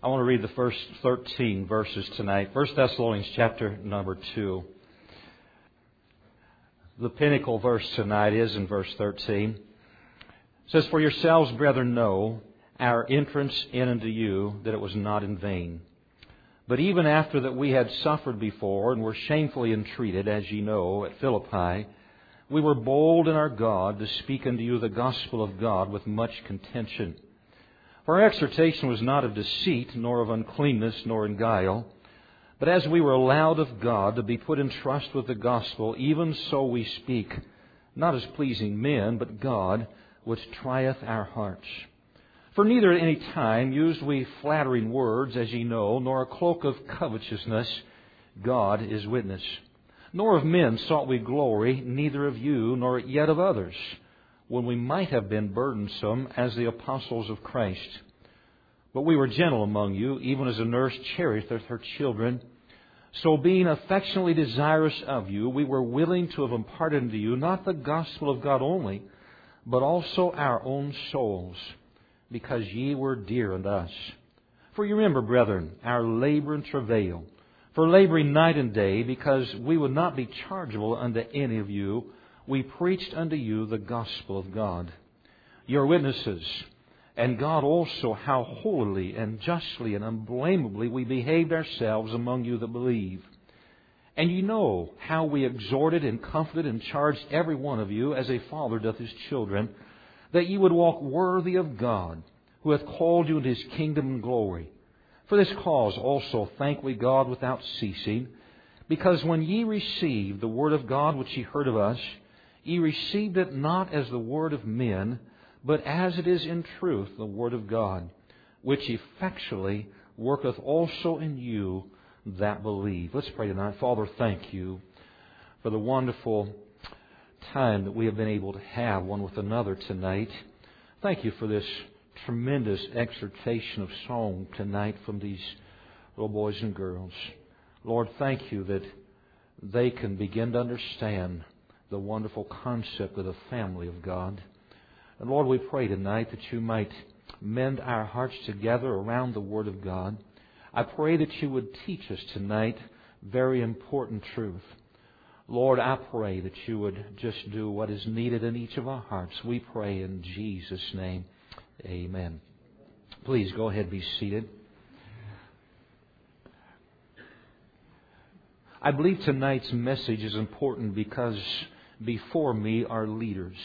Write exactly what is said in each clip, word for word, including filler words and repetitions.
I want to read the first thirteen verses tonight. First Thessalonians chapter number two. The pinnacle verse tonight is in verse thirteen. It says, "For yourselves, brethren, know our entrance in unto you, that it was not in vain. But even after that we had suffered before, and were shamefully entreated, as ye know, at Philippi, we were bold in our God to speak unto you the gospel of God with much contention. For our exhortation was not of deceit, nor of uncleanness, nor in guile. But as we were allowed of God to be put in trust with the gospel, even so we speak, not as pleasing men, but God, which trieth our hearts. For neither at any time used we flattering words, as ye know, nor a cloak of covetousness, God is witness. Nor of men sought we glory, neither of you, nor yet of others, when we might have been burdensome as the apostles of Christ. But we were gentle among you, even as a nurse cherisheth her children. So being affectionately desirous of you, we were willing to have imparted unto you not the gospel of God only, but also our own souls, because ye were dear unto us. For you remember, brethren, our labor and travail, for laboring night and day, because we would not be chargeable unto any of you, we preached unto you the gospel of God. Your witnesses, and God also, how holily and justly and unblameably we behaved ourselves among you that believe. And ye know how we exhorted and comforted and charged every one of you, as a father doth his children, that ye would walk worthy of God, who hath called you into His kingdom and glory. For this cause also thank we God without ceasing, because when ye received the word of God which ye heard of us, ye received it not as the word of men, but as it is in truth the word of God, which effectually worketh also in you that believe." Let's pray tonight. Father, thank you for the wonderful time that we have been able to have one with another tonight. Thank you for this tremendous exhortation of song tonight from these little boys and girls. Lord, thank you that they can begin to understand the wonderful concept of the family of God. And Lord, we pray tonight that you might mend our hearts together around the Word of God. I pray that you would teach us tonight very important truth. Lord, I pray that you would just do what is needed in each of our hearts. We pray in Jesus' name. Amen. Please go ahead and be seated. I believe tonight's message is important because before me are leaders.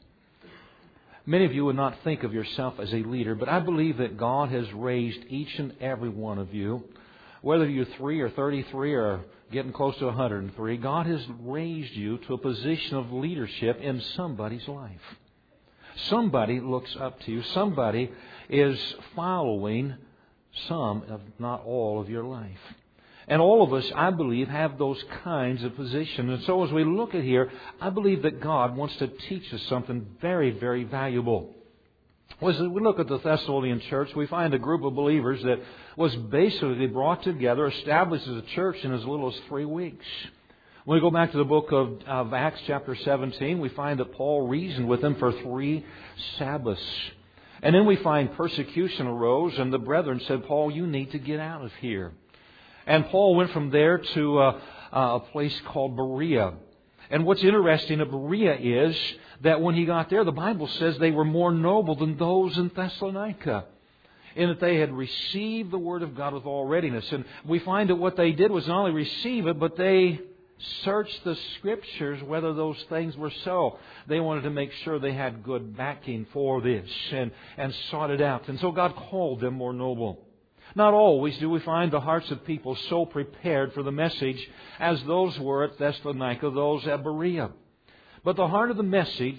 Many of you would not think of yourself as a leader, but I believe that God has raised each and every one of you, whether you're three or thirty-three or getting close to one hundred three, God has raised you to a position of leadership in somebody's life. Somebody looks up to you. Somebody is following some, if not all, of your life. And all of us, I believe, have those kinds of positions. And so as we look at here, I believe that God wants to teach us something very, very valuable. As we look at the Thessalonian church, we find a group of believers that was basically brought together, established as a church in as little as three weeks. When we go back to the book of, of Acts chapter seventeen, we find that Paul reasoned with them for three Sabbaths. And then we find persecution arose, and the brethren said, "Paul, you need to get out of here." And Paul went from there to uh, a place called Berea. And what's interesting at Berea is that when he got there, the Bible says they were more noble than those in Thessalonica, in that they had received the Word of God with all readiness. And we find that what they did was not only receive it, but they searched the Scriptures whether those things were so. They wanted to make sure they had good backing for this and, and sought it out. And so God called them more noble. Not always do we find the hearts of people so prepared for the message as those were at Thessalonica, those at Berea. But the heart of the message,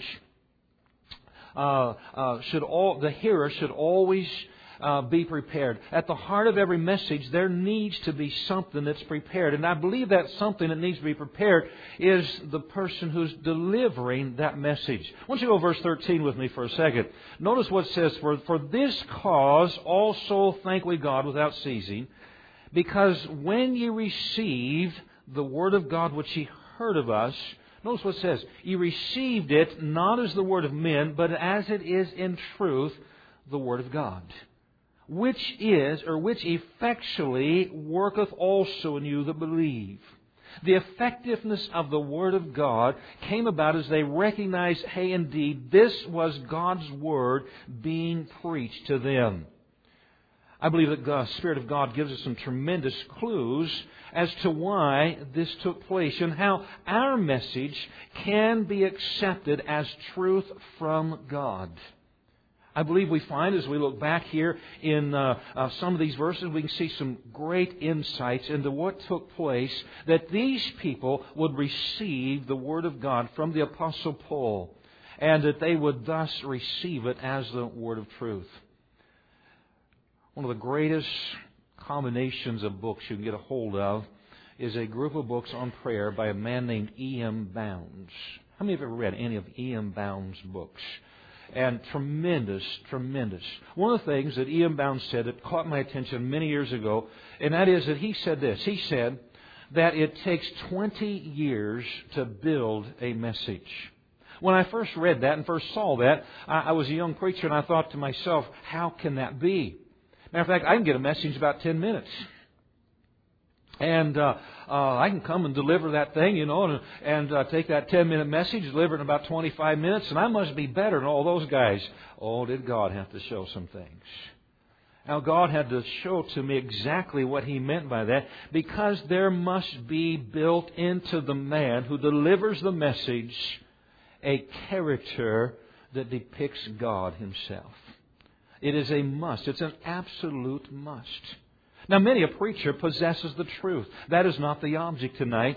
uh, uh, should all the hearer should always uh, be prepared. At the heart of every message, there needs to be something that's prepared. And I believe that something that needs to be prepared is the person who's delivering that message. I want you to go to verse thirteen with me for a second. Notice what it says, For, for this cause also thank we God without ceasing, because when ye received the word of God which ye heard of us, notice what it says, ye received it not as the word of men, but as it is in truth the word of God. which is, or which effectually worketh also in you that believe. The effectiveness of the Word of God came about as they recognized, hey, indeed, this was God's Word being preached to them. I believe that the Spirit of God gives us some tremendous clues as to why this took place and how our message can be accepted as truth from God. I believe we find, as we look back here in uh, uh, some of these verses, we can see some great insights into what took place, that these people would receive the Word of God from the Apostle Paul, and that they would thus receive it as the Word of truth. One of the greatest combinations of books you can get a hold of is a group of books on prayer by a man named E M Bounds. How many have ever read any of E M Bounds' books? And tremendous, tremendous. One of the things that E M Bounds said that caught my attention many years ago, and that is that he said this. He said that it takes twenty years to build a message. When I first read that and first saw that, I, I was a young preacher and I thought to myself, how can that be? Matter of fact, I can get a message in about ten minutes. And uh, uh, I can come and deliver that thing, you know, and, and uh, take that ten-minute message, deliver it in about twenty-five minutes, and I must be better than all those guys. Oh, did God have to show some things? Now, God had to show to me exactly what He meant by that, because there must be built into the man who delivers the message a character that depicts God Himself. It is a must. It's an absolute must. Now, many a preacher possesses the truth. That is not the object tonight.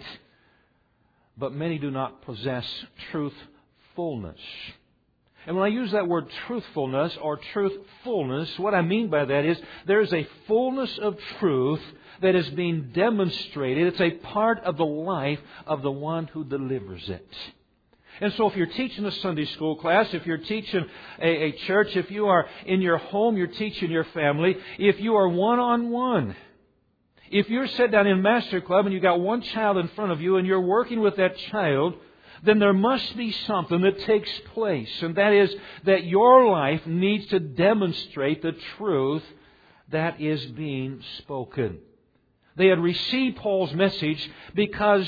But many do not possess truthfulness. And when I use that word truthfulness or truthfulness, what I mean by that is there is a fullness of truth that is being demonstrated. It's a part of the life of the one who delivers it. And so if you're teaching a Sunday school class, if you're teaching a, a church, if you are in your home, you're teaching your family, if you are one-on-one, if you're sitting down in Master Club and you've got one child in front of you and you're working with that child, then there must be something that takes place. And that is that your life needs to demonstrate the truth that is being spoken. They had received Paul's message because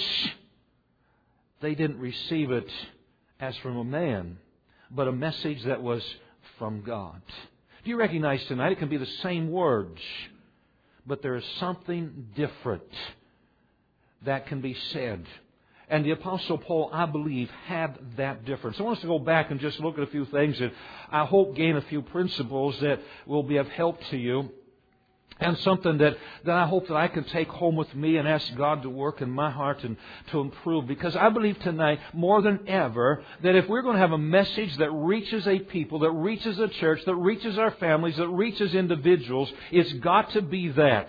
they didn't receive it as from a man, but a message that was from God. Do you recognize tonight it can be the same words, but there is something different that can be said. And the Apostle Paul, I believe, had that difference. I want us to go back and just look at a few things that I hope gain a few principles that will be of help to you. And something that, that I hope that I can take home with me and ask God to work in my heart and to improve. Because I believe tonight, more than ever, that if we're going to have a message that reaches a people, that reaches a church, that reaches our families, that reaches individuals, it's got to be that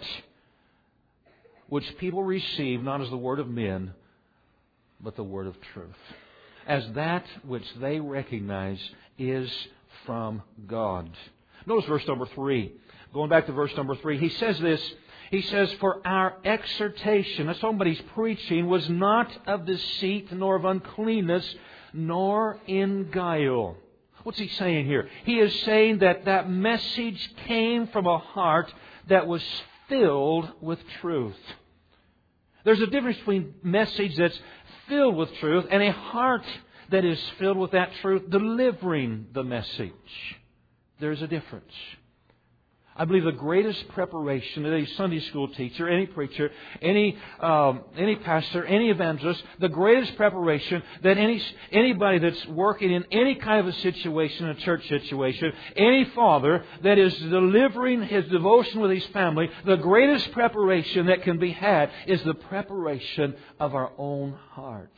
which people receive not as the word of men, but the word of truth. As that which they recognize is from God. Notice verse number three. Going back to verse number three, he says this. He says, for our exhortation, that's what he's preaching, was not of deceit, nor of uncleanness, nor in guile. What's he saying here? He is saying that that message came from a heart that was filled with truth. There's a difference between message that's filled with truth and a heart that is filled with that truth delivering the message. There's a difference. I believe the greatest preparation that a Sunday school teacher, any preacher, any um, any pastor, any evangelist, the greatest preparation that any anybody that's working in any kind of a situation, a church situation, any father that is delivering his devotion with his family, the greatest preparation that can be had is the preparation of our own heart.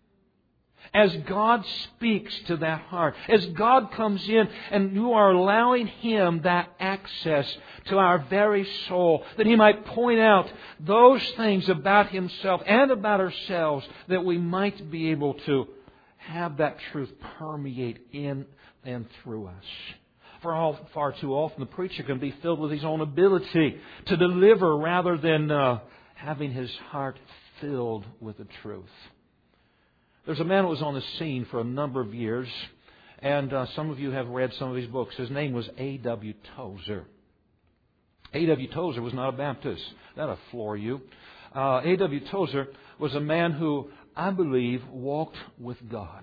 As God speaks to that heart, as God comes in and you are allowing Him that access to our very soul, that He might point out those things about Himself and about ourselves that we might be able to have that truth permeate in and through us. For all, far too often the preacher can be filled with his own ability to deliver rather than uh, having his heart filled with the truth. There's a man who was on the scene for a number of years, and uh, some of you have read some of his books. His name was A W Tozer. A W Tozer was not a Baptist. That'll floor you. Uh, A W Tozer was a man who, I believe, walked with God.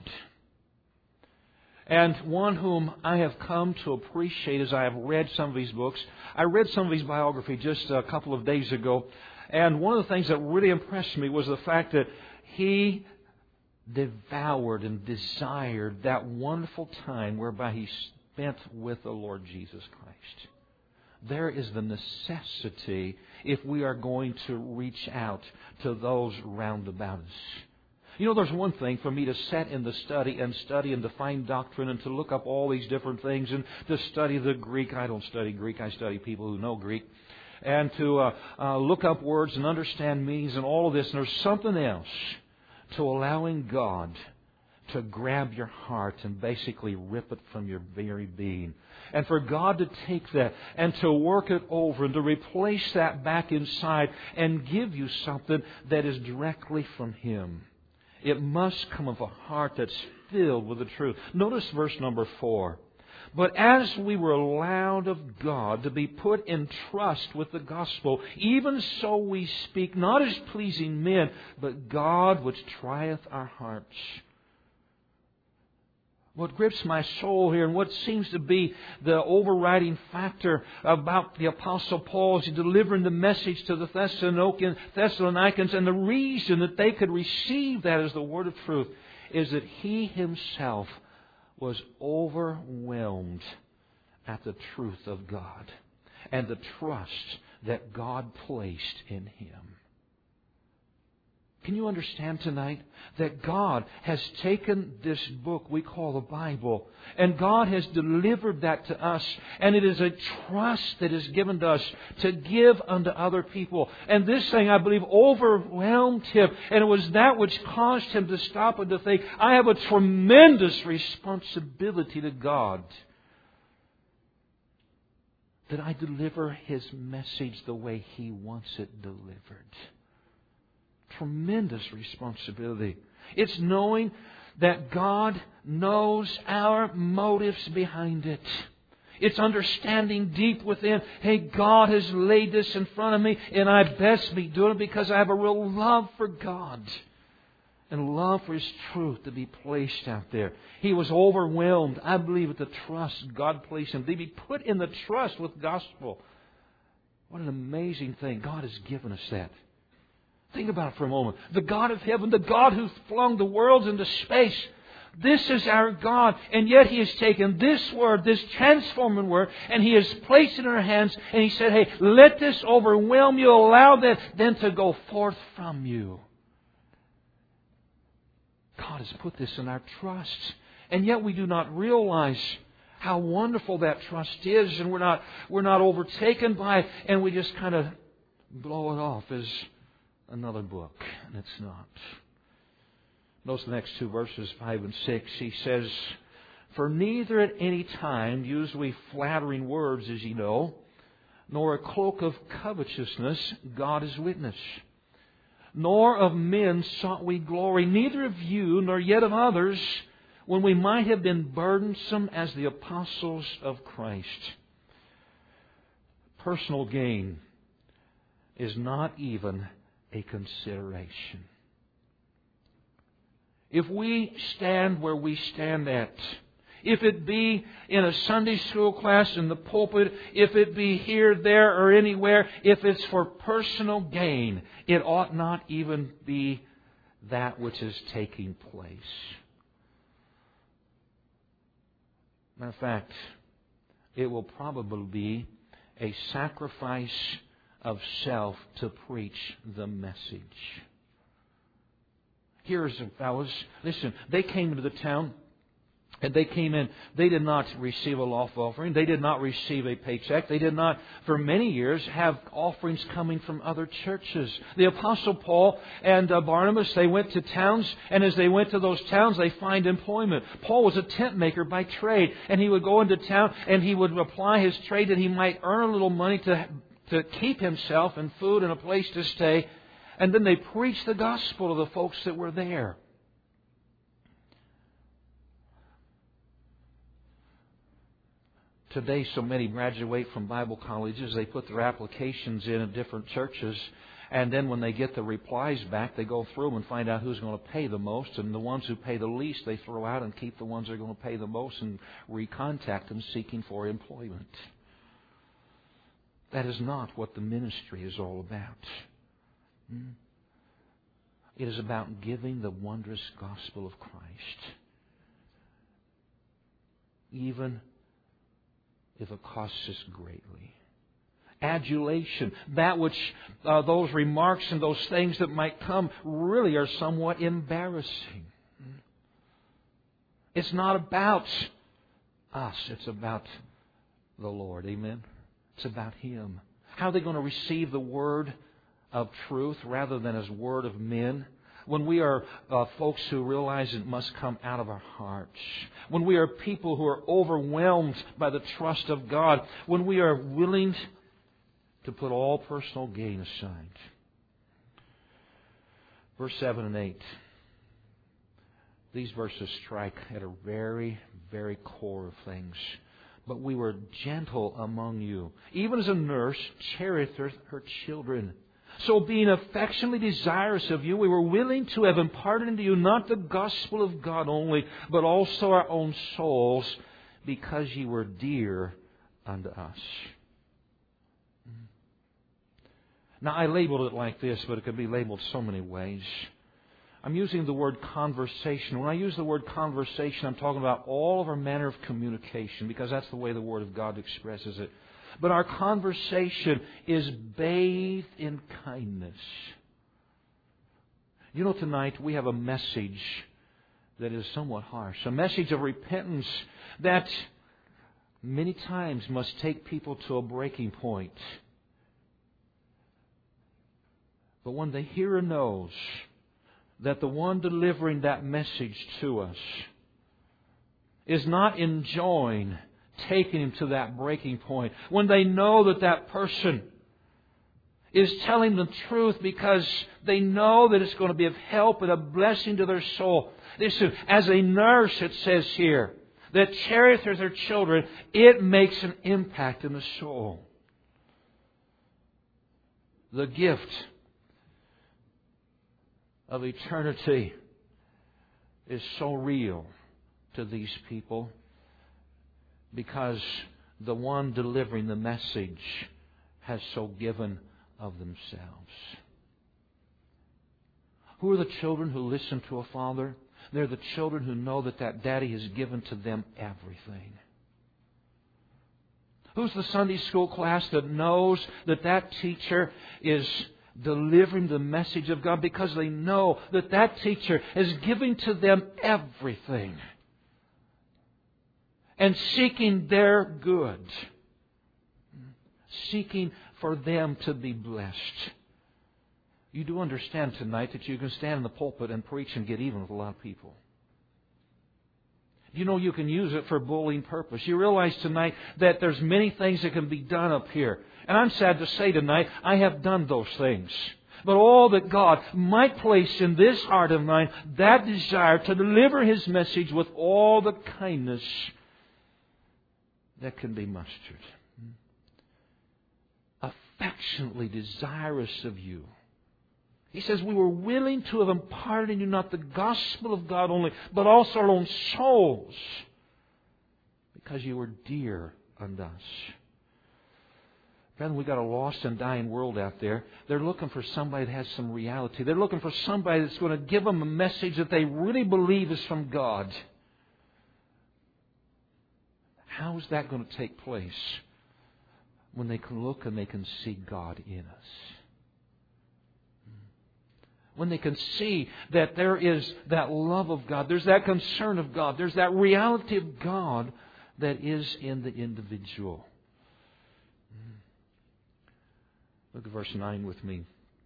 And one whom I have come to appreciate as I have read some of his books. I read some of his biography just a couple of days ago. And one of the things that really impressed me was the fact that he devoured and desired that wonderful time whereby he spent with the Lord Jesus Christ. There is the necessity if we are going to reach out to those round about us. You know, there's one thing for me to sit in the study and study and define doctrine and to look up all these different things and to study the Greek. I don't study Greek. I study people who know Greek. And to uh, uh, look up words and understand meanings and all of this. And there's something else to allowing God to grab your heart and basically rip it from your very being. And for God to take that and to work it over and to replace that back inside and give you something that is directly from Him. It must come of a heart that's filled with the truth. Notice verse number four. But as we were allowed of God to be put in trust with the gospel, even so we speak, not as pleasing men, but God which trieth our hearts. What grips my soul here and what seems to be the overriding factor about the Apostle Paul as he delivering the message to the Thessalonians, and the reason that they could receive that as the word of truth, is that he himself was overwhelmed at the truth of God and the trust that God placed in him. Can you understand tonight that God has taken this book we call the Bible and God has delivered that to us, and it is a trust that is given to us to give unto other people. And this thing, I believe, overwhelmed him, and it was that which caused him to stop and to think, I have a tremendous responsibility to God that I deliver His message the way He wants it delivered. Tremendous responsibility. It's knowing that God knows our motives behind it. It's understanding deep within, hey, God has laid this in front of me and I best be doing it because I have a real love for God and love for His truth to be placed out there. He was overwhelmed, I believe, with the trust God placed him. To be put in the trust with gospel. What an amazing thing. God has given us that. Think about it for a moment. The God of heaven, the God who flung the worlds into space. This is our God. And yet He has taken this word, this transforming word, and He has placed it in our hands. And He said, hey, let this overwhelm you. Allow that then to go forth from you. God has put this in our trust. And yet we do not realize how wonderful that trust is. And we're not, we're not overtaken by it. And we just kind of blow it off as another book, and it's not. Notice the next two verses, five and six. He says, for neither at any time use we flattering words, as ye know, nor a cloak of covetousness, God is witness. Nor of men sought we glory, neither of you, nor yet of others, when we might have been burdensome as the apostles of Christ. Personal gain is not even a consideration. If we stand where we stand at, if it be in a Sunday school class, in the pulpit, if it be here, there, or anywhere, if it's for personal gain, it ought not even be that which is taking place. Matter of fact, it will probably be a sacrifice of self to preach the message. Here's the fellows. Listen, they came into the town and they came in. They did not receive a lawful offering. They did not receive a paycheck. They did not, for many years, have offerings coming from other churches. The Apostle Paul and uh, Barnabas, they went to towns, and as they went to those towns, they find employment. Paul was a tent maker by trade, and he would go into town and he would apply his trade that he might earn a little money to to keep himself and food and a place to stay. And then they preached the gospel to the folks that were there. Today, so many graduate from Bible colleges. They put their applications in at different churches. And then when they get the replies back, they go through them and find out who's going to pay the most. And the ones who pay the least, they throw out and keep the ones that are going to pay the most and recontact them seeking for employment. That is not what the ministry is all about. Hmm? It is about giving the wondrous gospel of Christ. Even if it costs us greatly. Adulation, that which uh, those remarks and those things that might come really are somewhat embarrassing. It's not about us, it's about the Lord. Amen? It's about Him. How are they going to receive the word of truth rather than as word of men? When we are uh, folks who realize it must come out of our hearts. When we are people who are overwhelmed by the trust of God. When we are willing to put all personal gain aside. Verse seven and eight. These verses strike at a very, very core of things. But we were gentle among you, even as a nurse cherisheth her, her children. So being affectionately desirous of you, we were willing to have imparted unto you not the gospel of God only, but also our own souls, because ye were dear unto us. Now, I labeled it like this, but it could be labeled so many ways. I'm using the word conversation. When I use the word conversation, I'm talking about all of our manner of communication, because that's the way the Word of God expresses it. But our conversation is bathed in kindness. You know, tonight we have a message that is somewhat harsh. A message of repentance that many times must take people to a breaking point. But when the hearer knows that the one delivering that message to us is not enjoying taking him to that breaking point, when they know that that person is telling the truth because they know that it's going to be of help and a blessing to their soul. Listen, as a nurse, it says here, that cherisheth her children, it makes an impact in the soul. The gift of eternity is so real to these people because the one delivering the message has so given of themselves. Who are the children who listen to a father? They're the children who know that that daddy has given to them everything. Who's the Sunday school class that knows that that teacher is delivering the message of God because they know that that teacher is giving to them everything and seeking their good, seeking for them to be blessed? You do understand tonight that you can stand in the pulpit and preach and get even with a lot of people. You know you can use it for bullying purpose. You realize tonight that there's many things that can be done up here. And I'm sad to say tonight, I have done those things. But all that God might place in this heart of mine, that desire to deliver His message with all the kindness that can be mustered. Affectionately desirous of you. He says, we were willing to have imparted in you not the gospel of God only, but also our own souls, because you were dear unto us. Friend, we got a lost and dying world out there. They're looking for somebody that has some reality. They're looking for somebody that's going to give them a message that they really believe is from God. How is that going to take place? When they can look and they can see God in us. When they can see that there is that love of God, there's that concern of God, there's that reality of God that is in the individual. Look at verse nine with me.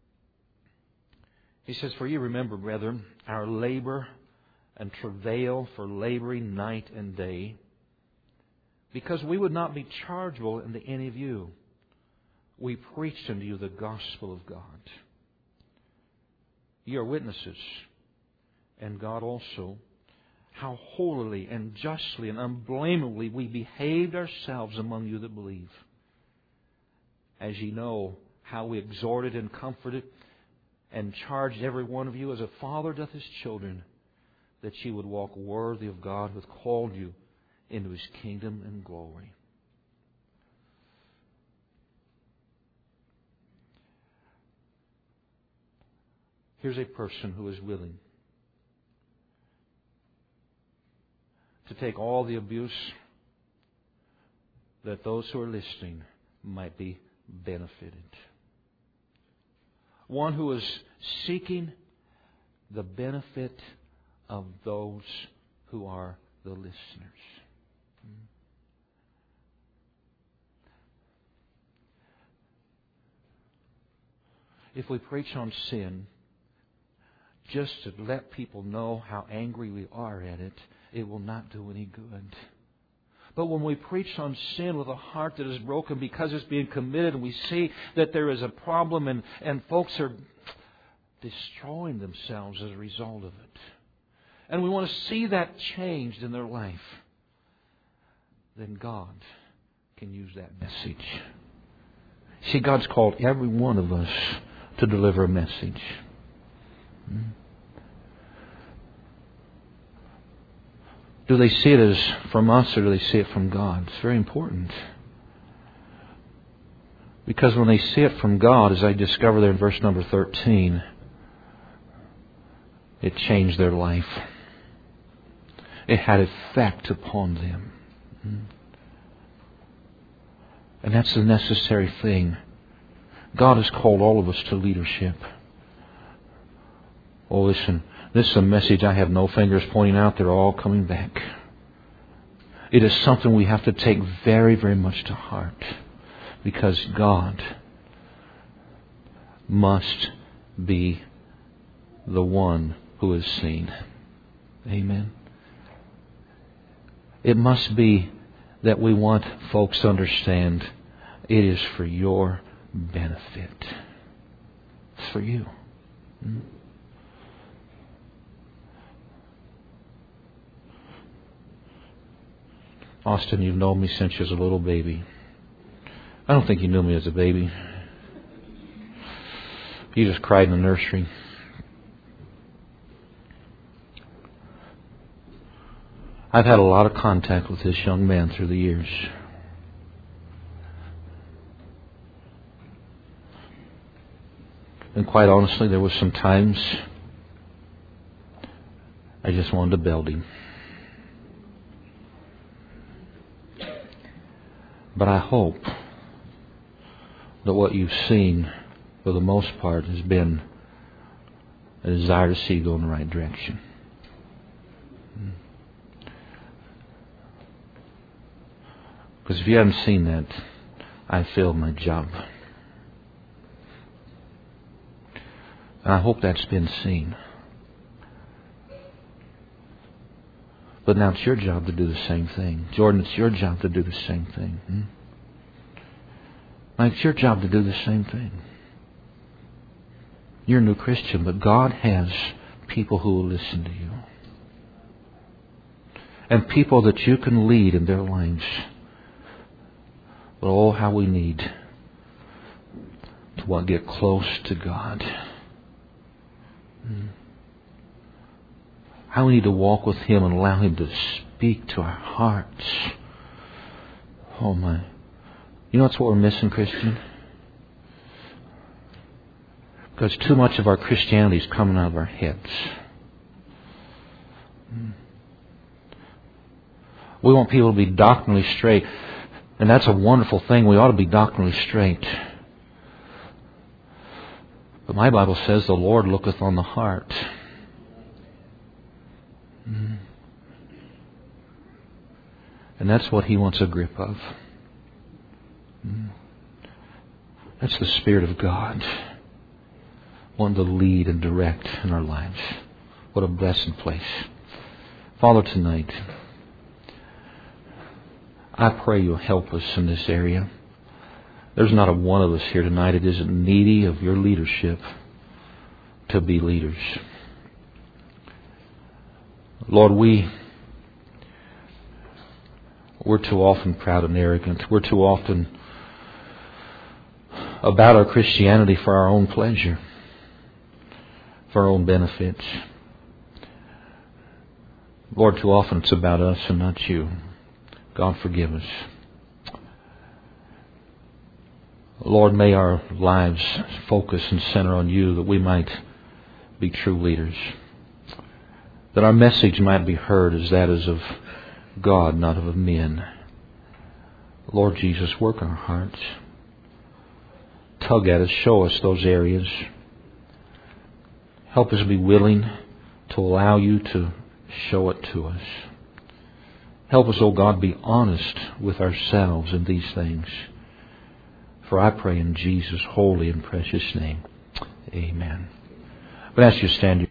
He says, for you remember, brethren, our labor and travail for laboring night and day, because we would not be chargeable unto any of you. We preached unto you the gospel of God. You are witnesses, and God also, how holily and justly and unblameably we behaved ourselves among you that believe. As ye know, how we exhorted and comforted and charged every one of you as a father doth his children, that ye would walk worthy of God who hath called you into His kingdom and glory. Here's a person who is willing to take all the abuse that those who are listening might be benefited. One who is seeking the benefit of those who are the listeners. If we preach on sin just to let people know how angry we are at it, it will not do any good. But when we preach on sin with a heart that is broken because it's being committed, and we see that there is a problem and, and folks are destroying themselves as a result of it, and we want to see that changed in their life, then God can use that message. See, God's called every one of us to deliver a message. Do they see it as from us or do they see it from God? It's very important. Because when they see it from God, as I discover there in verse number thirteen, it changed their life. It had effect upon them. And that's the necessary thing. God has called all of us to leadership. Oh, listen, this is a message I have no fingers pointing out. They're all coming back. It is something we have to take very, very much to heart. Because God must be the one who is seen. Amen. It must be that we want folks to understand it is for your benefit. It's for you. Hmm? Austin, you've known me since you was a little baby. I don't think you knew me as a baby. You just cried in the nursery. I've had a lot of contact with this young man through the years. And quite honestly, there was some times I just wanted to belt him. But I hope that what you've seen, for the most part, has been a desire to see you go in the right direction. Because if you haven't seen that, I failed my job. And I hope that's been seen. But now it's your job to do the same thing. Jordan, it's your job to do the same thing. Hmm? Now it's your job to do the same thing. You're a new Christian, but God has people who will listen to you. And people that you can lead in their lives. But oh, how we need to want to get close to God. Hmm. How we need to walk with Him and allow Him to speak to our hearts. Oh my. You know that's what we're missing, Christian? Because too much of our Christianity is coming out of our heads. We want people to be doctrinally straight. And that's a wonderful thing. We ought to be doctrinally straight. But my Bible says the Lord looketh on the heart. And that's what He wants a grip of. That's the Spirit of God wanting to lead and direct in our lives. What a blessed place. Father, tonight, I pray You'll help us in this area. There's not a one of us here tonight that isn't needy of Your leadership to be leaders. Lord, we We're too often proud and arrogant. We're too often about our Christianity for our own pleasure, for our own benefits. Lord, too often it's about us and not You. God, forgive us. Lord, may our lives focus and center on You, that we might be true leaders, that our message might be heard as that is of God, not of men. Lord Jesus, work our hearts. Tug at us, show us those areas. Help us be willing to allow You to show it to us. Help us, O God, be honest with ourselves in these things. For I pray in Jesus' holy and precious name. Amen. I'm going to ask you to stand.